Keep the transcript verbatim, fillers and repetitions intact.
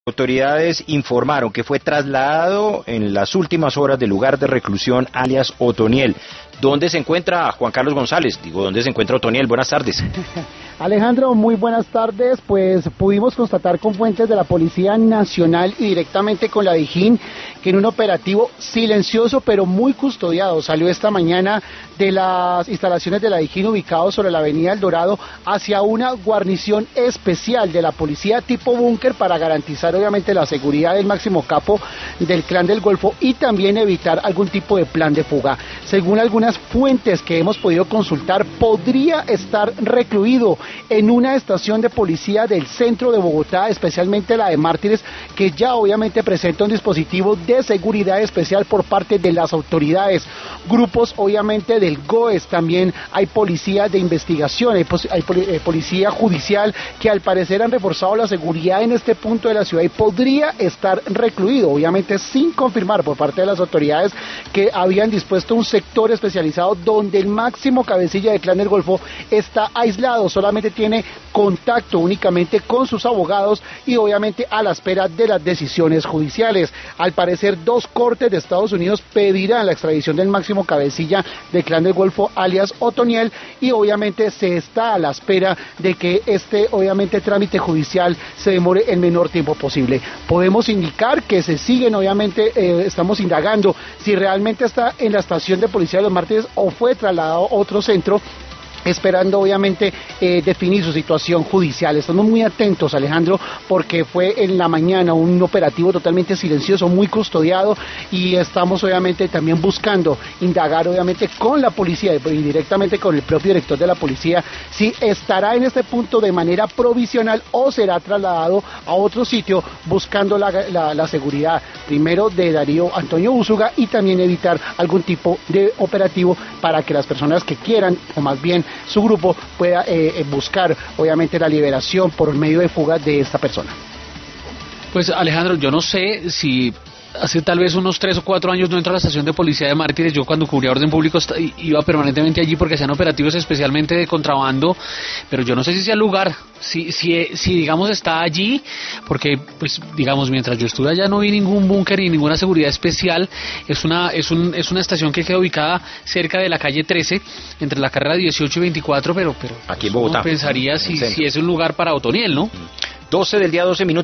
Autoridades informaron que fue trasladado en las últimas horas del lugar de reclusión alias Otoniel. ¿Dónde se encuentra Juan Carlos González? Digo, ¿dónde se encuentra Otoniel? Buenas tardes. Alejandro, muy buenas tardes. Pues pudimos constatar con fuentes de la Policía Nacional y directamente con la Dijín que en un operativo silencioso pero muy custodiado salió esta mañana de las instalaciones de la Dijín ubicados sobre la avenida El Dorado hacia una guarnición especial de la policía tipo búnker para garantizar obviamente la seguridad del máximo capo del Clan del Golfo y también evitar algún tipo de plan de fuga. Según algunas fuentes que hemos podido consultar, podría estar recluido en una estación de policía del centro de Bogotá, especialmente la de Mártires, que ya obviamente presenta un dispositivo de seguridad especial por parte de las autoridades. Grupos obviamente del G O E S, también hay policía de investigación, hay, hay eh, policía judicial que al parecer han reforzado la seguridad en este punto de la ciudad y podría estar recluido, obviamente sin confirmar por parte de las autoridades que habían dispuesto un sector especializado donde el máximo cabecilla del Clan del Golfo está aislado, solamente tiene contacto únicamente con sus abogados y obviamente a la espera de las decisiones judiciales. Al parecer, dos cortes de Estados Unidos pedirán la extradición del máximo cabecilla del Clan del Golfo, alias Otoniel, y obviamente se está a la espera de que este, obviamente, trámite judicial se demore el menor tiempo posible. Podemos indicar que se siguen, obviamente, eh, estamos indagando si realmente está en la estación de policía de los Mártires o fue trasladado a otro centro, esperando obviamente eh, definir su situación judicial. Estamos muy atentos, Alejandro, porque fue en la mañana un operativo totalmente silencioso, muy custodiado, y estamos obviamente también buscando indagar obviamente con la policía y directamente con el propio director de la policía si estará en este punto de manera provisional o será trasladado a otro sitio, buscando la, la, la seguridad primero de Darío Antonio Úsuga y también evitar algún tipo de operativo para que las personas que quieran, o más bien su grupo, pueda eh, buscar obviamente la liberación por medio de fuga de esta persona. Pues Alejandro, yo no sé si hace tal vez unos tres o cuatro años no entró a la estación de policía de Mártires. Yo cuando cubría orden público iba permanentemente allí porque hacían operativos especialmente de contrabando, pero yo no sé si sea el lugar, si, si, si digamos está allí, porque pues digamos mientras yo estuve allá no vi ningún búnker ni ninguna seguridad especial. Es una, es un, es una estación que queda ubicada cerca de la calle trece, entre la carrera dieciocho y veinticuatro, pero, pero aquí en Bogotá. Uno pensaría si, si es un lugar para Otoniel, ¿no? doce del día, doce minutos.